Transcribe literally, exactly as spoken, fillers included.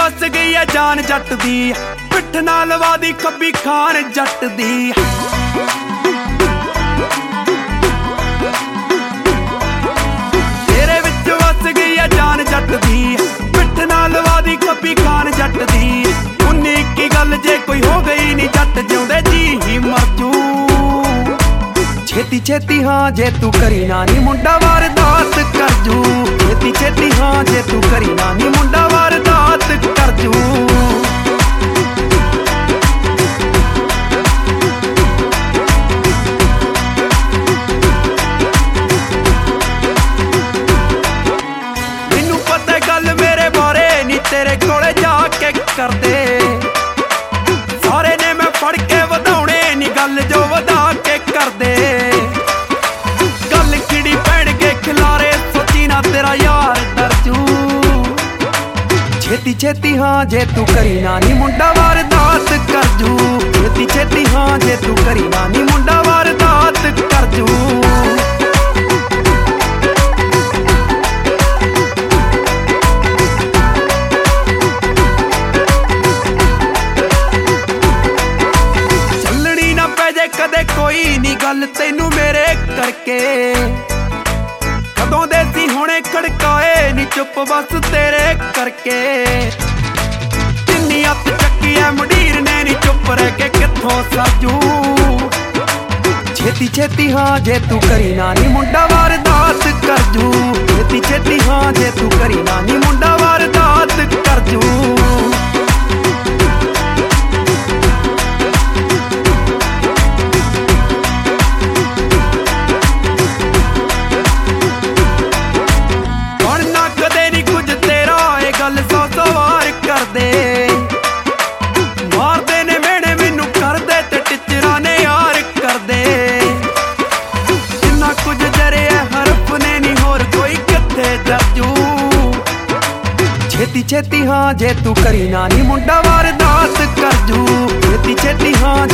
ਵਸ ਗਈ ਐ ਜਾਨ ਜੱਟ ਦੀ, ਪਿੱਠ ਨਾਲ ਵਾਦੀ ਖੱਬੀ ਖਾਨ ਜੱਟ ਦੀ। ਤੇਰੇ ਵਿੱਚ ਵਸ ਗਈ ਐ ਜਾਨ ਜੱਟ ਦੀ, ਪਿੱਠ ਨਾਲ ਵਾਦੀ ਖੱਬੀ ਖਾਨ ਜੱਟ ਦੀ। ਉਨੀ ਇੱਕੀ ਗੱਲ ਜੇ ਕੋਈ ਹੋ ਗਈ ਨੀ ਜੱਟ ਜਿਉਂਦੇ ਜੀ ਹੀ ਮਰ ਜੂ। ਛੇਤੀ ਛੇਤੀ ਹਾਂ ਜੇ ਤੂੰ ਕਰੀ ਨਾ ਨੀ ਮੁੰਡਾ ਵਾਰਦਾਤ ਕਰ ਜੂ। ਛੇਤੀ ਛੇਤੀ ਹਾਂ ਜੇ ਤੂੰ ਕਰੀ ਨਾ ਨੀ ਮੁੰਡਾ ਵਾਰਦਾਤ ਕਰ ਜੂ। ਮੈਨੂੰ ਪਤਾ ਗੱਲ ਮੇਰੇ ਬਾਰੇ ਨੀ ਤੇਰੇ ਕੋਲੇ ਜਾ ਕੇ ਕਰਦੇ। ਸਾਰੇ ਨੇ ਮੈਂ ਫੜ ਕੇ ਵਧਾਉਣੇ ਨੀ ਗੱਲ ਜੋ ਵਧਾ ਕੇ ਕਰਦੇ। ਗੱਲ ਕਿਹੜੀ ਪੈਣ ਕੇ ਖਿਲਾਰੇ ਸੋਚੀ ਨਾ ਤੇਰਾ ਯਾਰ ਡਰ ਜੂ। ਛੇਤੀ ਛੇਤੀ ਹਾਂ ਜੇ ਤੂੰ ਕਰੀ ਨਾ ਨੀ ਮੁੰਡਾ ਵਾਰਦਾਤ ਕਰ ਜੂ। ਛੇਤੀ ਛੇਤੀ ਹਾਂ ਜੇ ਤੂੰ ਕਰੀ ਨਾ ਨੀ ਮੁੰਡਾ ਵਾਰਦਾਤ ਕਰ ਜੂ। ਚੱਲਣੀ ਨਾ ਪੈ ਜੇ ਕਦੇ ਕੋਈ ਨੀ ਗੱਲ ਤੈਨੂੰ ਮੇਰੇ ਕਰਕੇ। ਕਦੋਂ ਦੇ ਸੀ ਹੁਣੇ ਖੜਕਾਏ ਨੀ ਚੁੱਪ ਬਸ ਤੇਰੇ ਕਰਕੇ। ਜਿੰਨੀ ਅੱਤ ਚੱਕੀ ਐ ਮੁੰਡੀਰ ਨੇ ਨੀ ਚੁੱਪ ਰਹਿ ਕੇ ਕਿੱਥੋਂ ਸਾਜੂ। ਛੇਤੀ ਛੇਤੀ ਹਾਂ ਜੇ ਤੂੰ ਕਰੀ ਨਾ ਨੀ ਮੁੰਡਾ ਵਾਰਦਾਤ ਕਰ ਜੂ। ਛੇਤੀ ਛੇਤੀ ਹਾਂ ਜੇ ਤੂੰ ਕਰੀ ਨਾ ਨੀ ਮੁੰਡਾ ਵਾਰਦਾਤ ਕਰ ਜੂ। ਗੱਲ ਸੌ ਸੌ ਵਾਰ ਕਰਦੇ ਮਾਰਦੇ ਨੇ ਮੇਣੇ ਮੈਨੂੰ ਕਰਦੇ ਤੇ ਟਿਚਰਾਂ ਨੇ ਯਾਰ ਕਰਦੇ। ਜਿੰਨਾ ਕੁਝ ਜਰਿਆ ਹਰਫ ਨੇ ਨੀ ਹੋਰ ਕੋਈ ਕਿੱਥੇ ਜਰਜੂ। ਛੇਤੀ ਛੇਤੀ ਹਾਂ ਜੇ ਤੂੰ ਕਰੀ ਨਾ ਨੀ ਮੁੰਡਾ ਵਾਰਦਾਤ ਕਰ ਜੂ। ਛੇਤੀ ਛੇਤੀ ਹਾਂ